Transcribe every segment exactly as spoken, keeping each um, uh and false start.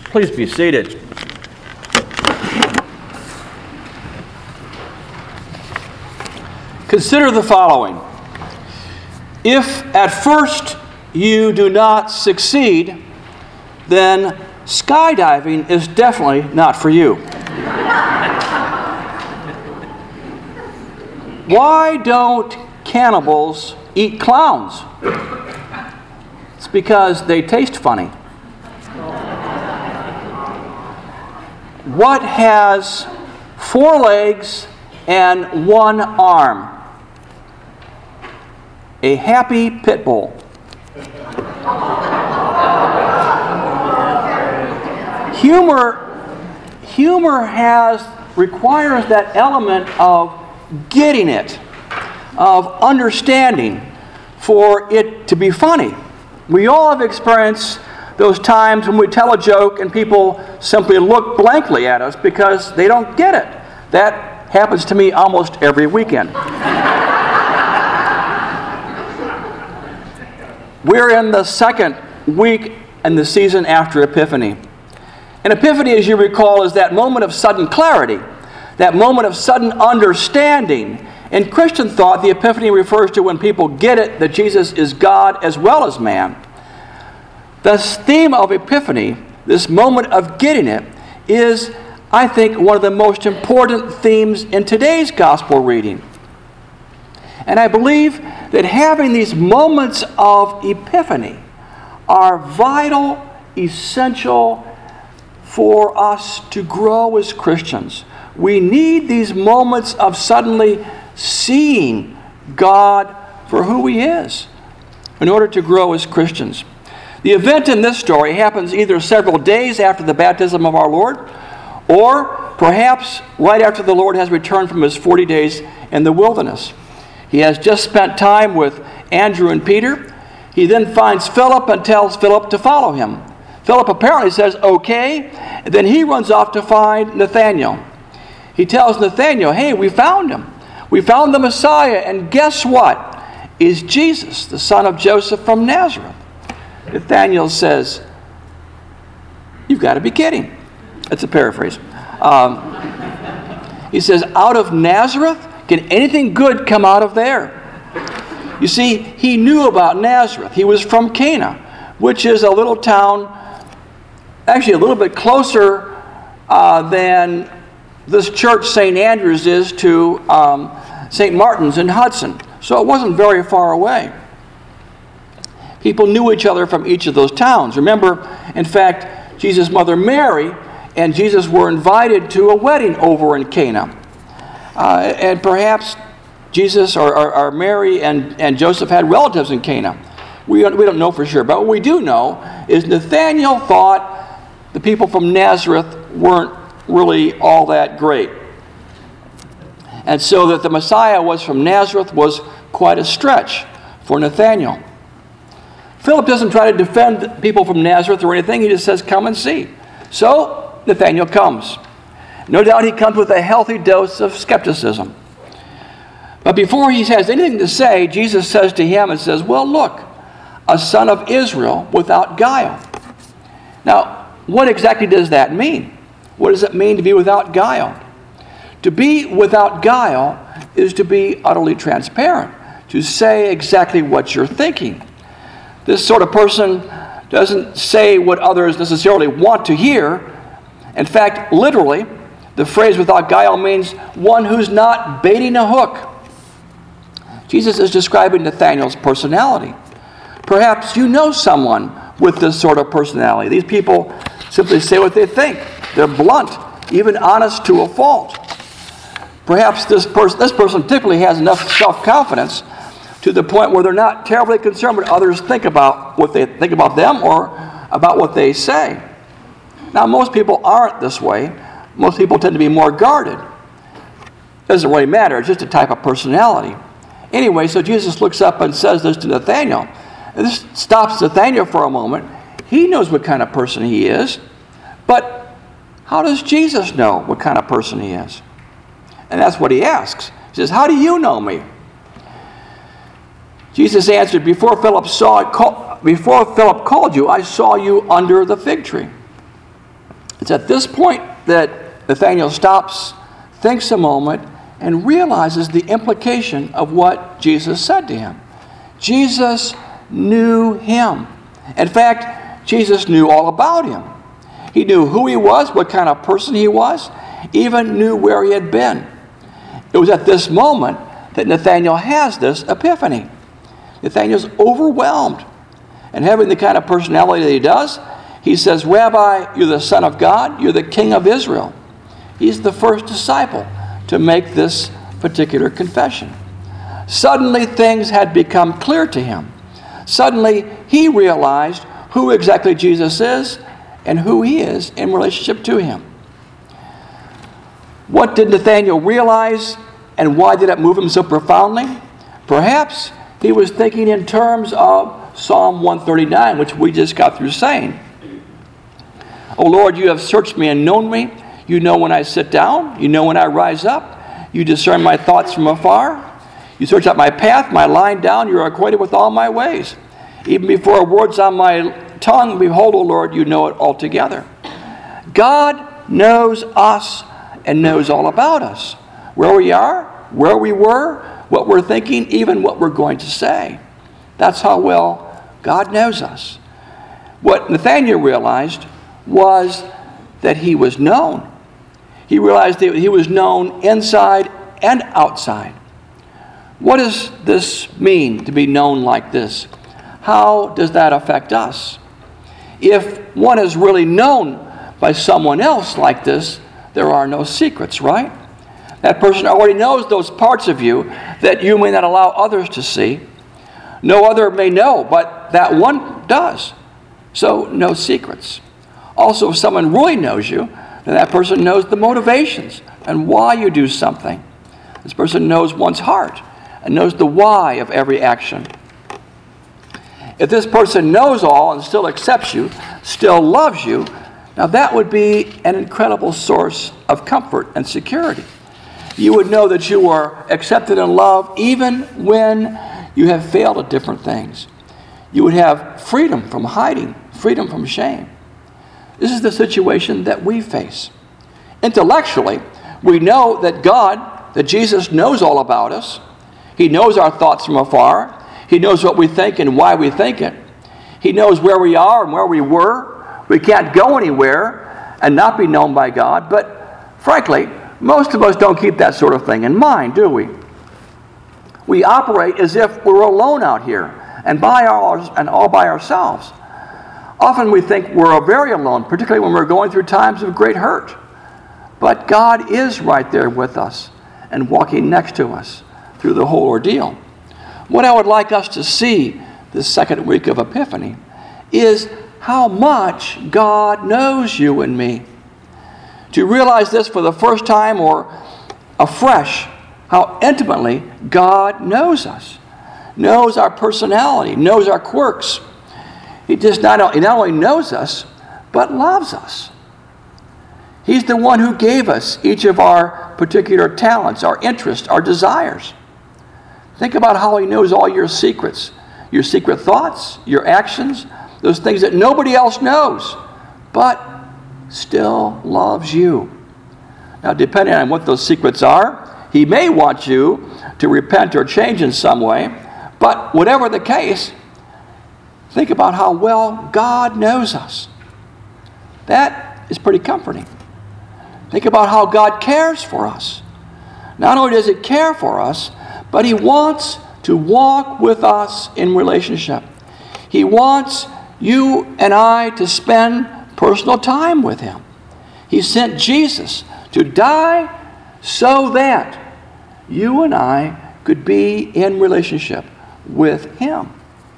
Please be seated. Consider the following. If at first you do not succeed, then skydiving is definitely not for you. Why don't cannibals eat clowns? It's because they taste funny. What has four legs and one arm? A happy pit bull. Humor, humor has requires that element of getting it, of understanding, for it to be funny. We all have experienced those times when we tell a joke and people simply look blankly at us because they don't get it. That happens to me almost every weekend. We're in the second week in the season after Epiphany. And Epiphany, as you recall, is that moment of sudden clarity, that moment of sudden understanding. In Christian thought, the Epiphany refers to when people get it that Jesus is God as well as man. The theme of Epiphany, this moment of getting it, is, I think, one of the most important themes in today's gospel reading. And I believe that having these moments of epiphany are vital, essential for us to grow as Christians. We need these moments of suddenly seeing God for who He is in order to grow as Christians. The event in this story happens either several days after the baptism of our Lord, or perhaps right after the Lord has returned from His forty days in the wilderness. He has just spent time with Andrew and Peter. He then finds Philip and tells Philip to follow him. Philip apparently says, okay, and then he runs off to find Nathanael. He tells Nathanael, hey, we found him. We found the Messiah, and guess what? Is Jesus, the son of Joseph from Nazareth. Nathanael says, you've got to be kidding. That's a paraphrase. Um, he says, out of Nazareth? Can anything good come out of there? You see, he knew about Nazareth. He was from Cana, which is a little town, actually a little bit closer uh, than this church Saint Andrews is to um, Saint Martin's in Hudson. So it wasn't very far away. People knew each other from each of those towns. Remember, in fact, Jesus' mother Mary and Jesus were invited to a wedding over in Cana. Uh, and perhaps Jesus or, or, or Mary and, and Joseph had relatives in Cana. We don't, we don't know for sure. But what we do know is Nathanael thought the people from Nazareth weren't really all that great. And so that the Messiah was from Nazareth was quite a stretch for Nathanael. Philip doesn't try to defend people from Nazareth or anything. He just says, come and see. So Nathanael comes. No doubt he comes with a healthy dose of skepticism. But before he has anything to say, Jesus says to him and says, well, look, a son of Israel without guile. Now, what exactly does that mean? What does it mean to be without guile? To be without guile is to be utterly transparent, to say exactly what you're thinking. This sort of person doesn't say what others necessarily want to hear. In fact, literally, the phrase without guile means one who's not baiting a hook. Jesus is describing Nathanael's personality. Perhaps you know someone with this sort of personality. These people simply say what they think. They're blunt, even honest to a fault. Perhaps this person, this person typically has enough self-confidence to the point where they're not terribly concerned what others think about what they think about them or about what they say. Now, most people aren't this way. Most people tend to be more guarded. It doesn't really matter. It's just a type of personality. Anyway, so Jesus looks up and says this to Nathanael. And this stops Nathanael for a moment. He knows what kind of person he is. But how does Jesus know what kind of person he is? And that's what he asks. He says, how do you know me? Jesus answered, before Philip saw it, call, before Philip called you, I saw you under the fig tree. It's at this point that Nathanael stops, thinks a moment, and realizes the implication of what Jesus said to him. Jesus knew him. In fact, Jesus knew all about him. He knew who he was, what kind of person he was, even knew where he had been. It was at this moment that Nathanael has this epiphany. Nathanael's overwhelmed. And having the kind of personality that he does, he says, Rabbi, you're the Son of God, you're the King of Israel. He's the first disciple to make this particular confession. Suddenly things had become clear to him. Suddenly he realized who exactly Jesus is and who he is in relationship to him. What did Nathanael realize, and why did it move him so profoundly? Perhaps he was thinking in terms of Psalm one thirty-nine, which we just got through saying. O Lord, you have searched me and known me. You know when I sit down. You know when I rise up. You discern my thoughts from afar. You search out my path, my lying down. You are acquainted with all my ways. Even before a word's on my tongue, behold, O Lord, you know it altogether. God knows us and knows all about us. Where we are, where we were, what we're thinking, even what we're going to say. That's how well God knows us. What Nathanael realized was that he was known. He realized that he was known inside and outside. What does this mean, to be known like this? How does that affect us? If one is really known by someone else like this, there are no secrets, right? That person already knows those parts of you that you may not allow others to see. No other may know, but that one does. So, no secrets. Also, if someone really knows you, then that person knows the motivations and why you do something. This person knows one's heart and knows the why of every action. If this person knows all and still accepts you, still loves you, now that would be an incredible source of comfort and security. You would know that you are accepted and loved even when you have failed at different things. You would have freedom from hiding, freedom from shame. This is the situation that we face. Intellectually, we know that God, that Jesus knows all about us. He knows our thoughts from afar. He knows what we think and why we think it. He knows where we are and where we were. We can't go anywhere and not be known by God. But frankly, most of us don't keep that sort of thing in mind, do we? We operate as if we're alone out here and by ours and all by ourselves. Often we think we're very alone, particularly when we're going through times of great hurt. But God is right there with us and walking next to us through the whole ordeal. What I would like us to see this second week of Epiphany is how much God knows you and me. To realize this for the first time or afresh, how intimately God knows us, knows our personality, knows our quirks. He just not, he not only knows us, but loves us. He's the one who gave us each of our particular talents, our interests, our desires. Think about how he knows all your secrets, your secret thoughts, your actions, those things that nobody else knows, but still loves you. Now, depending on what those secrets are, he may want you to repent or change in some way, but whatever the case, think about how well God knows us. That is pretty comforting. Think about how God cares for us. Not only does he care for us, but he wants to walk with us in relationship. He wants you and I to spend personal time with him. He sent Jesus to die so that you and I could be in relationship with him.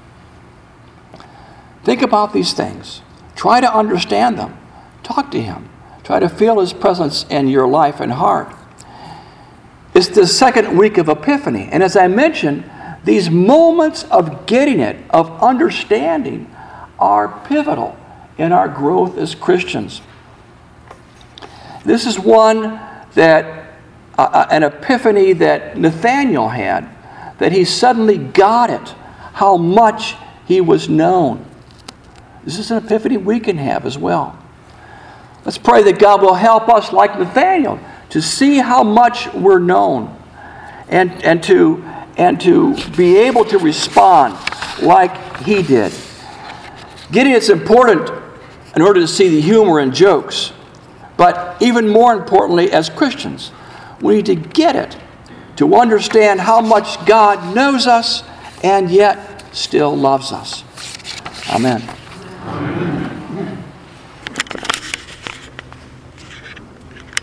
Think about these things. Try to understand them. Talk to him. Try to feel his presence in your life and heart. It's the second week of Epiphany. And as I mentioned, these moments of getting it, of understanding, are pivotal in our growth as Christians. This is one that, uh, an epiphany that Nathanael had, that he suddenly got it, how much he was known. This is an epiphany we can have as well. Let's pray that God will help us, like Nathaniel, to see how much we're known and, and, to, and to be able to respond like he did. Getting it's important in order to see the humor in jokes, but even more importantly, as Christians, we need to get it, to understand how much God knows us and yet still loves us. Amen. Amen.